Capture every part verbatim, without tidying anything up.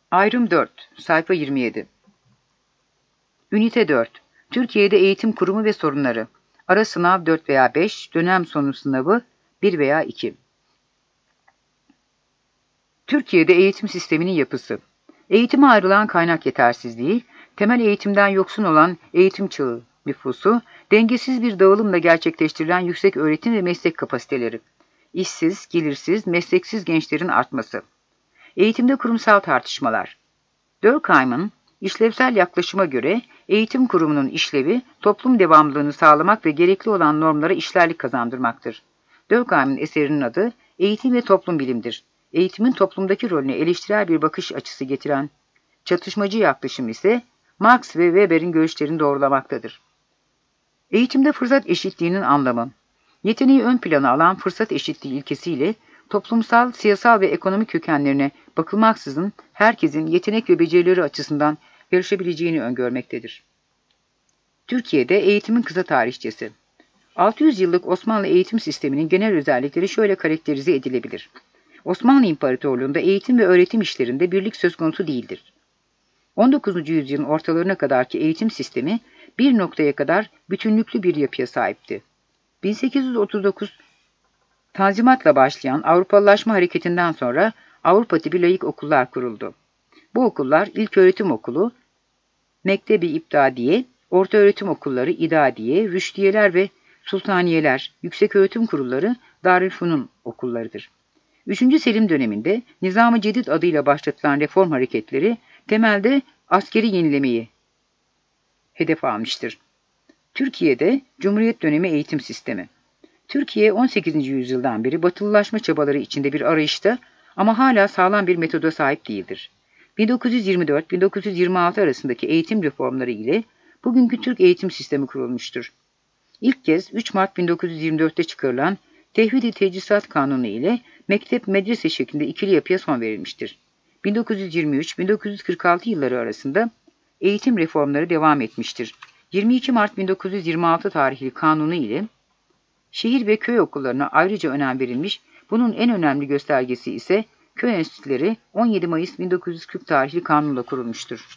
Ayrım dört, sayfa yirmi yedi. Ünite dört. Türkiye'de eğitim kurumu ve sorunları. Ara sınav dört veya beş, dönem sonu sınavı bir veya iki. Türkiye'de eğitim sisteminin yapısı. Eğitime ayrılan kaynak yetersizliği, temel eğitimden yoksun olan eğitim çağı nüfusu, dengesiz bir dağılımla gerçekleştirilen yüksek öğretim ve meslek kapasiteleri, işsiz, gelirsiz, mesleksiz gençlerin artması. Eğitimde kurumsal tartışmalar. Durkheim'ın işlevsel yaklaşıma göre eğitim kurumunun işlevi, toplum devamlılığını sağlamak ve gerekli olan normlara işlerlik kazandırmaktır. Durkheim'in eserinin adı Eğitim ve Toplum Bilim'dir. Eğitimin toplumdaki rolüne eleştirel bir bakış açısı getiren çatışmacı yaklaşım ise Marx ve Weber'in görüşlerini doğrulamaktadır. Eğitimde fırsat eşitliğinin anlamı. Yeteneği ön plana alan fırsat eşitliği ilkesiyle toplumsal, siyasal ve ekonomik kökenlerine bakılmaksızın herkesin yetenek ve becerileri açısından yarışabileceğini öngörmektedir. Türkiye'de eğitimin kısa tarihçesi. altı yüz yıllık Osmanlı eğitim sisteminin genel özellikleri şöyle karakterize edilebilir. Osmanlı İmparatorluğu'nda eğitim ve öğretim işlerinde birlik söz konusu değildir. on dokuzuncu yüzyılın ortalarına kadarki eğitim sistemi bir noktaya kadar bütünlüklü bir yapıya sahipti. bin sekiz yüz otuz dokuz Tanzimat'la başlayan Avrupalılaşma hareketinden sonra Avrupa tipi laik okullar kuruldu. Bu okullar İlköğretim Okulu, Mektebi İbtidaiye, Ortaöğretim Okulları İdadiye, Rüştiyeler ve Sultaniyeler, Yükseköğretim Kurulları Darülfünun okullarıdır. üçüncü Selim döneminde Nizam-ı Cedid adıyla başlatılan reform hareketleri temelde askeri yenilemeyi hedef almıştır. Türkiye'de Cumhuriyet dönemi eğitim sistemi. Türkiye on sekizinci yüzyıldan beri batılılaşma çabaları içinde bir arayışta ama hala sağlam bir metoda sahip değildir. bin dokuz yüz yirmi dört bin dokuz yüz yirmi altı arasındaki eğitim reformları ile bugünkü Türk eğitim sistemi kurulmuştur. İlk kez üç Mart bin dokuz yüz yirmi dört'te çıkarılan Tevhid-i Tedrisat Kanunu ile mektep medrese şeklinde ikili yapıya son verilmiştir. bin dokuz yüz yirmi üç bin dokuz yüz kırk altı yılları arasında eğitim reformları devam etmiştir. yirmi iki Mart bin dokuz yüz yirmi altı tarihli kanunu ile şehir ve köy okullarına ayrıca önem verilmiş, bunun en önemli göstergesi ise köy enstitüleri on yedi Mayıs bin dokuz yüz kırk tarihli kanunla kurulmuştur.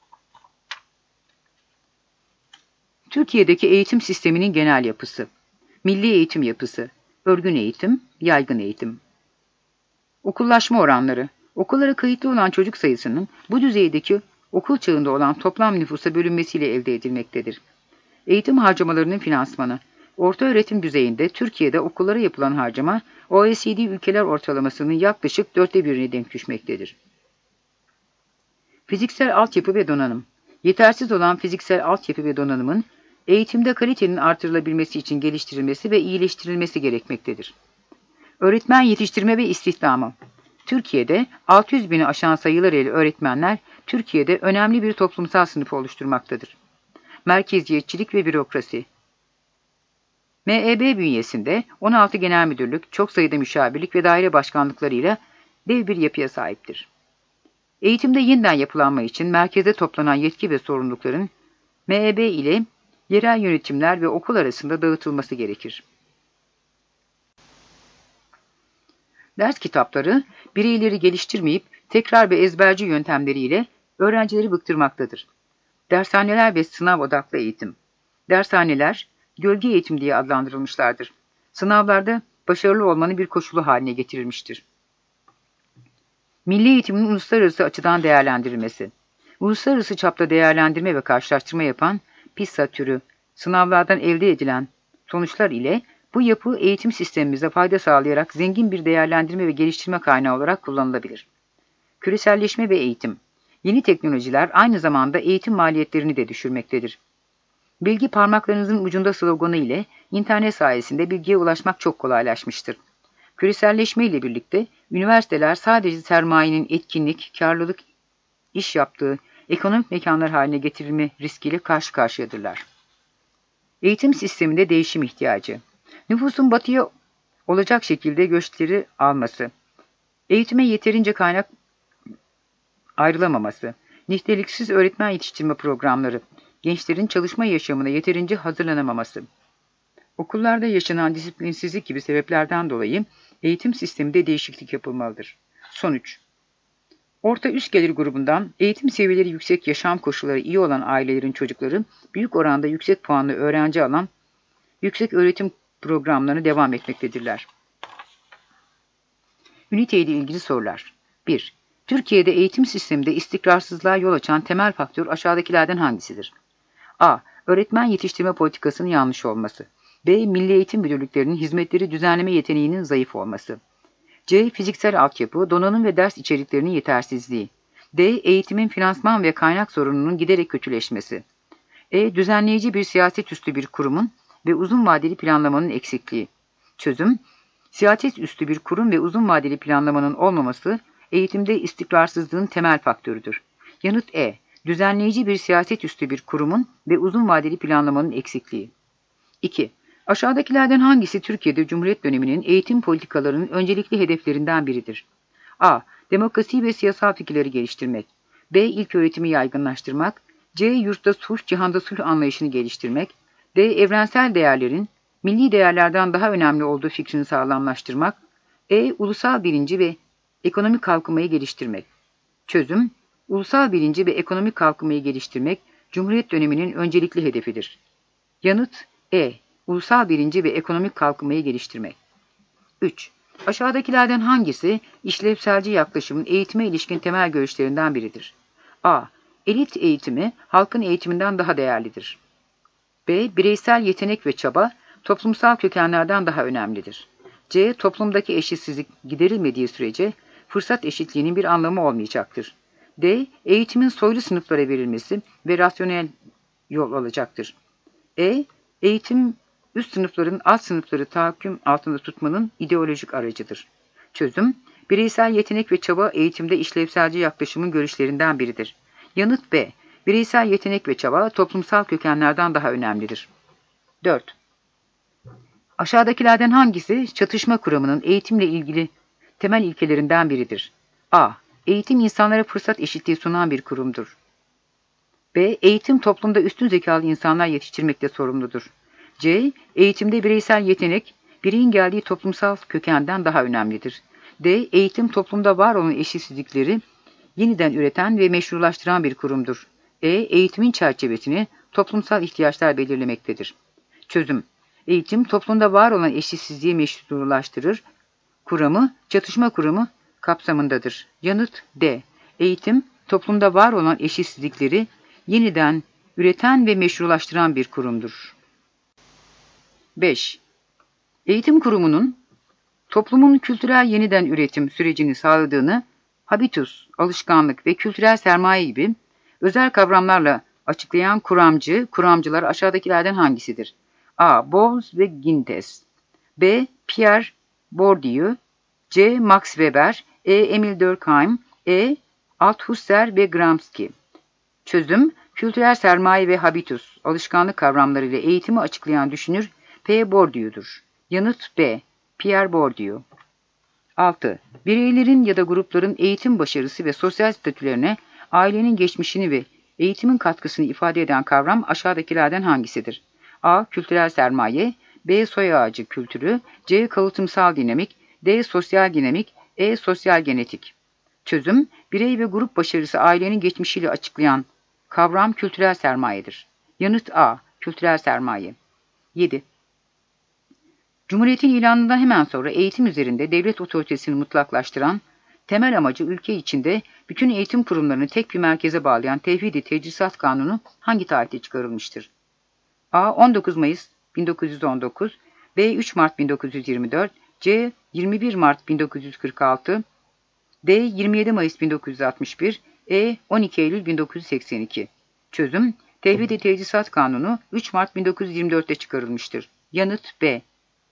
Türkiye'deki eğitim sisteminin genel yapısı. Milli eğitim yapısı, örgün eğitim, yaygın eğitim. Okullaşma oranları. Okullara kayıtlı olan çocuk sayısının bu düzeydeki okul çağında olan toplam nüfusa bölünmesiyle elde edilmektedir. Eğitim harcamalarının finansmanı. Ortaöğretim düzeyinde Türkiye'de okullara yapılan harcama O E C D ülkeler ortalamasının yaklaşık dörtte birine denk düşmektedir. Fiziksel altyapı ve donanım. Yetersiz olan fiziksel altyapı ve donanımın eğitimde kalitenin artırılabilmesi için geliştirilmesi ve iyileştirilmesi gerekmektedir. Öğretmen yetiştirme ve istihdamı. Türkiye'de altı yüz bini aşan sayılarıyla öğretmenler Türkiye'de önemli bir toplumsal sınıf oluşturmaktadır. Merkeziyetçilik ve bürokrasi. M E B bünyesinde on altı genel müdürlük, çok sayıda müşavirlik ve daire başkanlıklarıyla dev bir yapıya sahiptir. Eğitimde yeniden yapılanma için merkeze toplanan yetki ve sorumlulukların M E B ile yerel yönetimler ve okul arasında dağıtılması gerekir. Ders kitapları bireyleri geliştirmeyip tekrar ve ezberci yöntemleriyle öğrencileri bıktırmaktadır. Dershaneler ve sınav odaklı eğitim. Dershaneler gölge eğitim diye adlandırılmışlardır. Sınavlarda başarılı olmanın bir koşulu haline getirilmiştir. Milli eğitimin uluslararası açıdan değerlendirilmesi. Uluslararası çapta değerlendirme ve karşılaştırma yapan PISA türü sınavlardan elde edilen sonuçlar ile bu yapı eğitim sistemimize fayda sağlayarak zengin bir değerlendirme ve geliştirme kaynağı olarak kullanılabilir. Küreselleşme ve eğitim. Yeni teknolojiler aynı zamanda eğitim maliyetlerini de düşürmektedir. Bilgi parmaklarınızın ucunda sloganı ile internet sayesinde bilgiye ulaşmak çok kolaylaşmıştır. Küreselleşme ile birlikte üniversiteler sadece sermayenin etkinlik, karlılık, iş yaptığı ekonomik mekanlar haline getirilme riskiyle karşı karşıyadırlar. Eğitim sisteminde değişim ihtiyacı. Nüfusun batıya olacak şekilde göçleri alması. Eğitime yeterince kaynak ayrılamaması. Niteliksiz öğretmen yetiştirme programları. Gençlerin çalışma yaşamına yeterince hazırlanamaması. Okullarda yaşanan disiplinsizlik gibi sebeplerden dolayı eğitim sisteminde değişiklik yapılmalıdır. Sonuç. Orta üst gelir grubundan eğitim seviyeleri yüksek, yaşam koşulları iyi olan ailelerin çocukları büyük oranda yüksek puanlı öğrenci alan yüksek öğretim programlarına devam etmektedirler. Ünite ile ilgili sorular. bir. Türkiye'de eğitim sisteminde istikrarsızlığa yol açan temel faktör aşağıdakilerden hangisidir? A. Öğretmen yetiştirme politikasının yanlış olması. B. Milli Eğitim Müdürlüklerinin hizmetleri düzenleme yeteneğinin zayıf olması. C. Fiziksel altyapı, donanım ve ders içeriklerinin yetersizliği. D. Eğitimin finansman ve kaynak sorununun giderek kötüleşmesi. E. Düzenleyici bir siyaset üstü bir kurumun ve uzun vadeli planlamanın eksikliği. Çözüm: siyaset üstü bir kurum ve uzun vadeli planlamanın olmaması eğitimde istikrarsızlığın temel faktörüdür. Yanıt E. Düzenleyici bir siyaset üstü bir kurumun ve uzun vadeli planlamanın eksikliği. iki. Aşağıdakilerden hangisi Türkiye'de Cumhuriyet döneminin eğitim politikalarının öncelikli hedeflerinden biridir? A. Demokrasi ve siyasal fikirleri geliştirmek. B. İlköğretimi yaygınlaştırmak. C. Yurtta sulh, cihanda sulh anlayışını geliştirmek. D. Evrensel değerlerin milli değerlerden daha önemli olduğu fikrini sağlamlaştırmak. E. Ulusal bilinci ve ekonomik kalkınmayı geliştirmek. Çözüm: ulusal bilinci ve ekonomik kalkınmayı geliştirmek Cumhuriyet döneminin öncelikli hedefidir. Yanıt E. Ulusal bilinci ve ekonomik kalkınmayı geliştirmek. üç. Aşağıdakilerden hangisi işlevselci yaklaşımın eğitime ilişkin temel görüşlerinden biridir? A. Elit eğitimi halkın eğitiminden daha değerlidir. B. Bireysel yetenek ve çaba toplumsal kökenlerden daha önemlidir. C. Toplumdaki eşitsizlik giderilmediği sürece fırsat eşitliğinin bir anlamı olmayacaktır. D. Eğitimin soylu sınıflara verilmesi ve rasyonel yol alacaktır. E. Eğitim üst sınıfların alt sınıfları tahakküm altında tutmanın ideolojik aracıdır. Çözüm: bireysel yetenek ve çaba eğitimde işlevselci yaklaşımın görüşlerinden biridir. Yanıt B. Bireysel yetenek ve çaba toplumsal kökenlerden daha önemlidir. dört. Aşağıdakilerden hangisi çatışma kuramının eğitimle ilgili temel ilkelerinden biridir? A. Eğitim insanlara fırsat eşitliği sunan bir kurumdur. B. Eğitim toplumda üstün zekalı insanlar yetiştirmekte sorumludur. C. Eğitimde bireysel yetenek, bireyin geldiği toplumsal kökenden daha önemlidir. D. Eğitim toplumda var olan eşitsizlikleri yeniden üreten ve meşrulaştıran bir kurumdur. E. Eğitimin çerçevesini toplumsal ihtiyaçlar belirlemektedir. Çözüm: eğitim toplumda var olan eşitsizliği meşrulaştırır. Kuramı, çatışma kuramı kapsamındadır. Yanıt D. Eğitim toplumda var olan eşitsizlikleri yeniden üreten ve meşrulaştıran bir kurumdur. beş. Eğitim kurumunun toplumun kültürel yeniden üretim sürecini sağladığını habitus, alışkanlık ve kültürel sermaye gibi özel kavramlarla açıklayan kuramcı, kuramcılar aşağıdakilerden hangisidir? A. Bowles ve Gintes. B. Pierre Bourdieu. C. Max Weber. E. Emil Durkheim. E. Althusser ve Gramsci. Çözüm: kültürel sermaye ve habitus, alışkanlık kavramlarıyla eğitimi açıklayan düşünür P. Bourdieu'dur. Yanıt B. Pierre Bourdieu. altı. Bireylerin ya da grupların eğitim başarısı ve sosyal statülerine ailenin geçmişini ve eğitimin katkısını ifade eden kavram aşağıdakilerden hangisidir? A. Kültürel sermaye. B. Soy ağacı kültürü. C. Kalıtımsal dinamik. D. Sosyal dinamik. E. Sosyal genetik. Çözüm: birey ve grup başarısı ailenin geçmişiyle açıklayan kavram kültürel sermayedir. Yanıt A. Kültürel sermaye. yedi. Cumhuriyetin ilanından hemen sonra eğitim üzerinde devlet otoritesini mutlaklaştıran, temel amacı ülke içinde bütün eğitim kurumlarını tek bir merkeze bağlayan Tevhid-i Tedrisat Kanunu hangi tarihte çıkarılmıştır? A. on dokuz Mayıs bin dokuz yüz on dokuz. B. üç Mart bin dokuz yüz yirmi dört. C. yirmi bir Mart bin dokuz yüz kırk altı. D. yirmi yedi Mayıs bin dokuz yüz altmış bir. E. on iki Eylül bin dokuz yüz seksen iki. Çözüm: Tevhid-i Tedrisat Kanunu üç Mart bin dokuz yüz yirmi dört'te çıkarılmıştır. Yanıt B.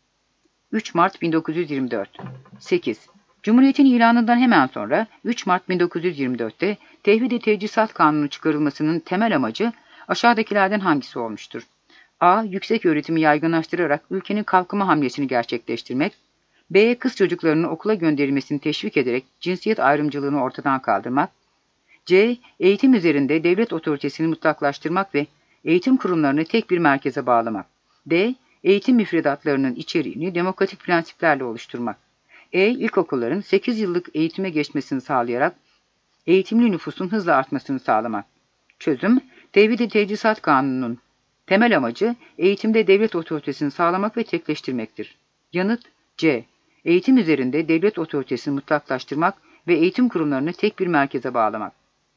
üç Mart bin dokuz yüz yirmi dört. sekiz. Cumhuriyetin ilanından hemen sonra üç Mart bin dokuz yüz yirmi dört'te Tevhid-i Tedrisat Kanunu çıkarılmasının temel amacı aşağıdakilerden hangisi olmuştur? A. Yüksek öğretimi yaygınlaştırarak ülkenin kalkınma hamlesini gerçekleştirmek. B. Kız çocuklarının okula gönderilmesini teşvik ederek cinsiyet ayrımcılığını ortadan kaldırmak. C. Eğitim üzerinde devlet otoritesini mutlaklaştırmak ve eğitim kurumlarını tek bir merkeze bağlamak. D. Eğitim müfredatlarının içeriğini demokratik prensiplerle oluşturmak. E. İlkokulların sekiz yıllık eğitime geçmesini sağlayarak Eğitimli nüfusun hızla artmasını sağlamak. Çözüm, Tevhid-i Tedrisat Kanunu'nun temel amacı eğitimde devlet otoritesini sağlamak ve tekleştirmektir. Yanıt C. Eğitim üzerinde devlet otoritesini mutlaklaştırmak ve eğitim kurumlarını tek bir merkeze bağlamak.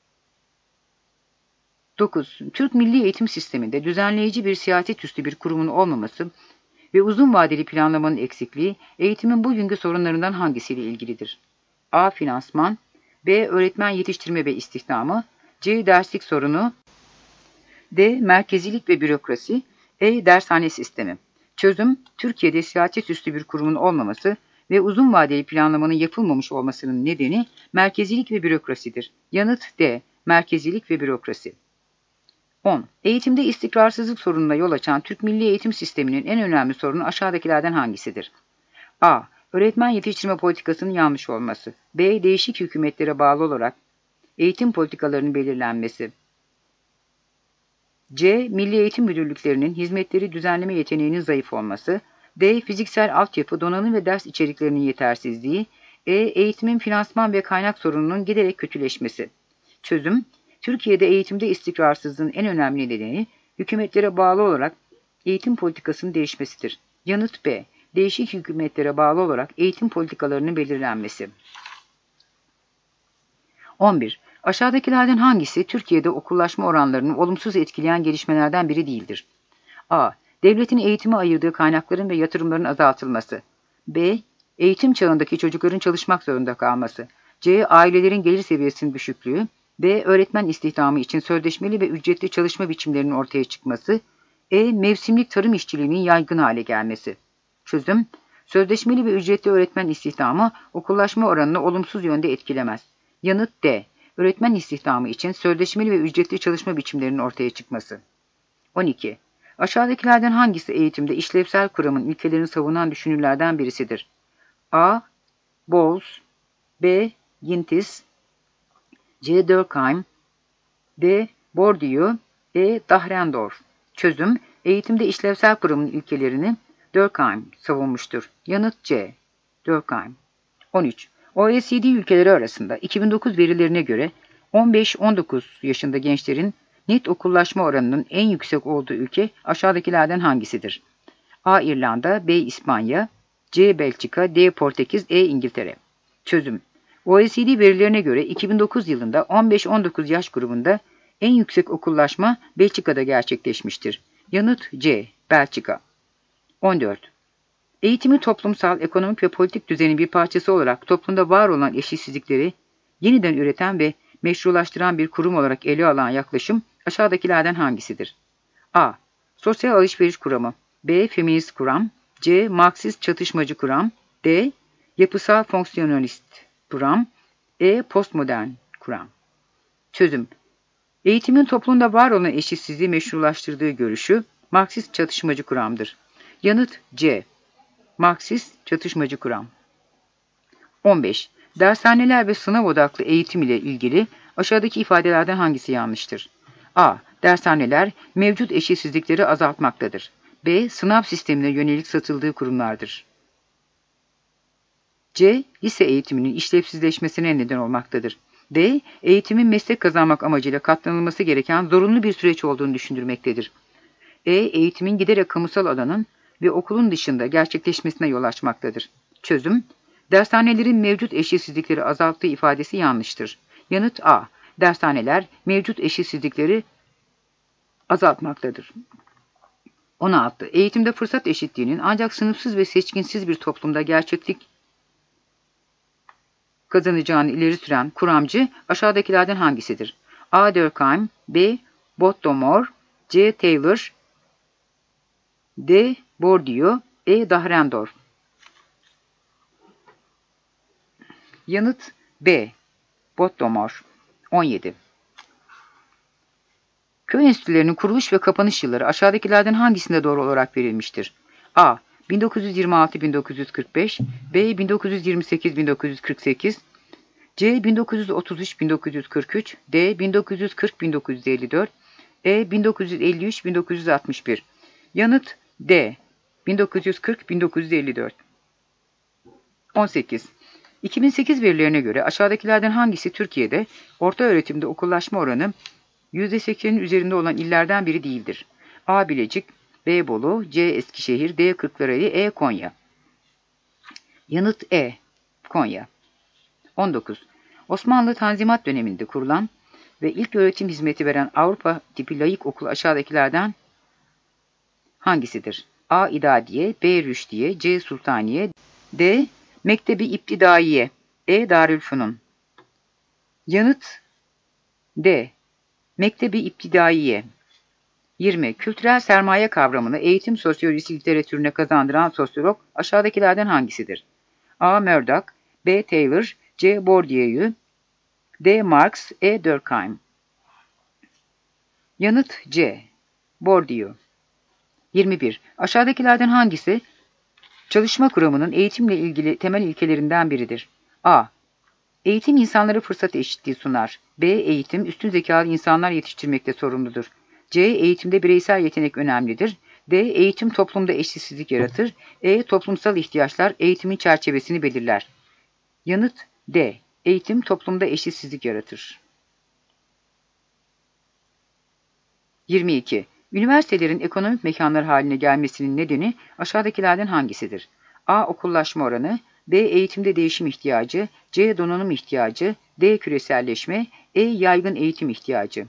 dokuz. Türk Milli Eğitim Sistemi'nde düzenleyici bir siyaset üstü bir kurumun olmaması ve uzun vadeli planlamanın eksikliği eğitimin bugünkü sorunlarından hangisiyle ilgilidir? A. Finansman, B. Öğretmen yetiştirme ve istihdamı, C. Derslik sorunu, D. Merkezilik ve bürokrasi, E. Dershane sistemi. Çözüm, Türkiye'de siyaset üstü bir kurumun olmaması ve uzun vadeli planlamanın yapılmamış olmasının nedeni merkezilik ve bürokrasidir. Yanıt D. Merkezilik ve bürokrasi. on. Eğitimde istikrarsızlık sorununa yol açan Türk Milli Eğitim Sistemi'nin en önemli sorunu aşağıdakilerden hangisidir? A. Öğretmen yetiştirme politikasının yanlış olması. B. Değişik hükümetlere bağlı olarak eğitim politikalarının belirlenmesi. C. Milli Eğitim Müdürlüklerinin hizmetleri düzenleme yeteneğinin zayıf olması. D. Fiziksel altyapı, donanım ve ders içeriklerinin yetersizliği. E. Eğitimin finansman ve kaynak sorununun giderek kötüleşmesi. Çözüm, Türkiye'de eğitimde istikrarsızlığın en önemli nedeni hükümetlere bağlı olarak eğitim politikasının değişmesidir. Yanıt B. Değişik hükümetlere bağlı olarak eğitim politikalarının belirlenmesi. on bir. Aşağıdakilerden hangisi Türkiye'de okullaşma oranlarını olumsuz etkileyen gelişmelerden biri değildir? A. Devletin eğitime ayırdığı kaynakların ve yatırımların azaltılması. B. Eğitim çağındaki çocukların çalışmak zorunda kalması. C. Ailelerin gelir seviyesinin düşüklüğü. D. Öğretmen istihdamı için sözleşmeli ve ücretli çalışma biçimlerinin ortaya çıkması. E. Mevsimlik tarım işçiliğinin yaygın hale gelmesi. Çözüm, sözleşmeli ve ücretli öğretmen istihdamı okullaşma oranını olumsuz yönde etkilemez. Yanıt D. Öğretmen istihdamı için sözleşmeli ve ücretli çalışma biçimlerinin ortaya çıkması. on iki. Aşağıdakilerden hangisi eğitimde işlevsel kuramın ilkelerini savunan düşünürlerden birisidir? A. Bowles, B. Gintis, C. Durkheim, D. Bourdieu, E. Dahrendorf. Çözüm, eğitimde işlevsel kuramın ilkelerini Durkheim savunmuştur. Yanıt C. Durkheim. on üç. O E C D ülkeleri arasında iki bin dokuz verilerine göre on beş on dokuz yaşında gençlerin net okullaşma oranının en yüksek olduğu ülke aşağıdakilerden hangisidir? A. İrlanda, B. İspanya, C. Belçika, D. Portekiz, E. İngiltere. Çözüm, O E C D verilerine göre iki bin dokuz yılında on beş on dokuz yaş grubunda en yüksek okullaşma Belçika'da gerçekleşmiştir. Yanıt C. Belçika. on dört. Eğitimi toplumsal, ekonomik ve politik düzenin bir parçası olarak toplumda var olan eşitsizlikleri yeniden üreten ve meşrulaştıran bir kurum olarak ele alan yaklaşım aşağıdakilerden hangisidir? A. Sosyal alışveriş kuramı, B. Feminist kuram, C. Marksist çatışmacı kuram, D. Yapısal fonksiyonalist kuram, E. Postmodern kuram. Çözüm, eğitimin toplumda var olan eşitsizliği meşrulaştırdığı görüşü Marksist çatışmacı kuramdır. Yanıt C. Marksist çatışmacı kuram. on beş. Dershaneler ve sınav odaklı eğitim ile ilgili aşağıdaki ifadelerden hangisi yanlıştır? A. Dershaneler mevcut eşitsizlikleri azaltmaktadır. B. Sınav sistemine yönelik satıldığı kurumlardır. C. Lise eğitiminin işlevsizleşmesine neden olmaktadır. D. Eğitimin meslek kazanmak amacıyla katlanılması gereken zorunlu bir süreç olduğunu düşündürmektedir. E. Eğitimin giderek kamusal alanın ve okulun dışında gerçekleşmesine yol açmaktadır. Çözüm, dershanelerin mevcut eşitsizlikleri azalttığı ifadesi yanlıştır. Yanıt A. Dershaneler mevcut eşitsizlikleri azaltmaktadır. on altı. Eğitimde fırsat eşitliğinin ancak sınıfsız ve seçkinsiz bir toplumda gerçeklik kazanacağını ileri süren kuramcı aşağıdakilerden hangisidir? A. Durkheim, B. Bottomore, C. Taylor, D. Bourdieu, E. Dahrendorf. Yanıt B. Bottomore. on yedi. Köy enstitülerinin kuruluş ve kapanış yılları aşağıdakilerden hangisinde doğru olarak verilmiştir? A. bin dokuz yüz yirmi altı bin dokuz yüz kırk beş, B. bin dokuz yüz yirmi sekiz bin dokuz yüz kırk sekiz, C. bin dokuz yüz otuz üç bin dokuz yüz kırk üç, D. bin dokuz yüz kırk bin dokuz yüz elli dört, E. bin dokuz yüz elli üç bin dokuz yüz altmış bir. Yanıt D. bin dokuz yüz kırk bin dokuz yüz elli dört. on sekiz. iki bin sekiz verilerine göre aşağıdakilerden hangisi Türkiye'de orta öğretimde okullaşma oranı yüzde seksenin üzerinde olan illerden biri değildir? A. Bilecik, B. Bolu, C. Eskişehir, D. Kırklareli, E. Konya. Yanıt E. Konya. on dokuz. Osmanlı Tanzimat döneminde kurulan ve ilk öğretim hizmeti veren Avrupa tipi laik okul aşağıdakilerden hangisidir? A. İdadiye, B. Rüşdiye, C. Sultaniye, D. Mektebi İptidaiye, E. Darülfünun. Yanıt D. Mektebi İptidaiye. yirmi. Kültürel sermaye kavramını eğitim sosyolojisi literatürüne kazandıran sosyolog aşağıdakilerden hangisidir? A. Murdoch, B. Taylor, C. Bourdieu, D. Marx, E. Durkheim. Yanıt C. Bourdieu. yirmi bir. Aşağıdakilerden hangisi çalışma kuramının eğitimle ilgili temel ilkelerinden biridir? A. Eğitim insanlara fırsat eşitliği sunar. B. Eğitim üstün zekalı insanlar yetiştirmekte sorumludur. C. Eğitimde bireysel yetenek önemlidir. D. Eğitim toplumda eşitsizlik yaratır. E. Toplumsal ihtiyaçlar eğitimin çerçevesini belirler. Yanıt D. Eğitim toplumda eşitsizlik yaratır. yirmi iki. Üniversitelerin ekonomik mekanlar haline gelmesinin nedeni aşağıdakilerden hangisidir? A. Okullaşma oranı, B. Eğitimde değişim ihtiyacı, C. Donanım ihtiyacı, D. Küreselleşme, E. Yaygın eğitim ihtiyacı.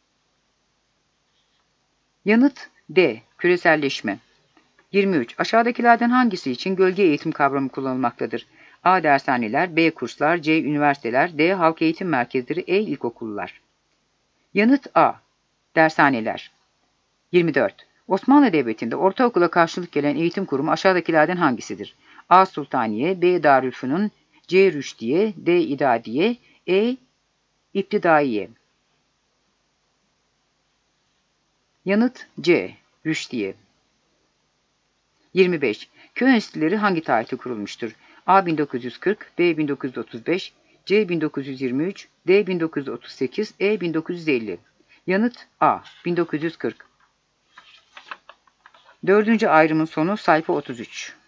Yanıt D. Küreselleşme. yirmi üç. Aşağıdakilerden hangisi için gölge eğitim kavramı kullanılmaktadır? A. Dershaneler, B. Kurslar, C. Üniversiteler, D. Halk eğitim merkezleri, E. İlkokullar. Yanıt A. Dershaneler. yirmi dört. Osmanlı Devleti'nde ortaokula karşılık gelen eğitim kurumu aşağıdakilerden hangisidir? A. Sultaniye, B. Darülfünun, C. Rüşdiye, D. İdadiye, E. İptidaiye. Yanıt C. Rüşdiye. yirmi beş. Köy enstitüleri hangi tarihte kurulmuştur? A. bin dokuz yüz kırk, B. bin dokuz yüz otuz beş, C. bin dokuz yüz yirmi üç, D. bin dokuz yüz otuz sekiz, E. bin dokuz yüz elli. Yanıt A. bin dokuz yüz kırk. Dördüncü ayrımın sonu sayfa otuz üç.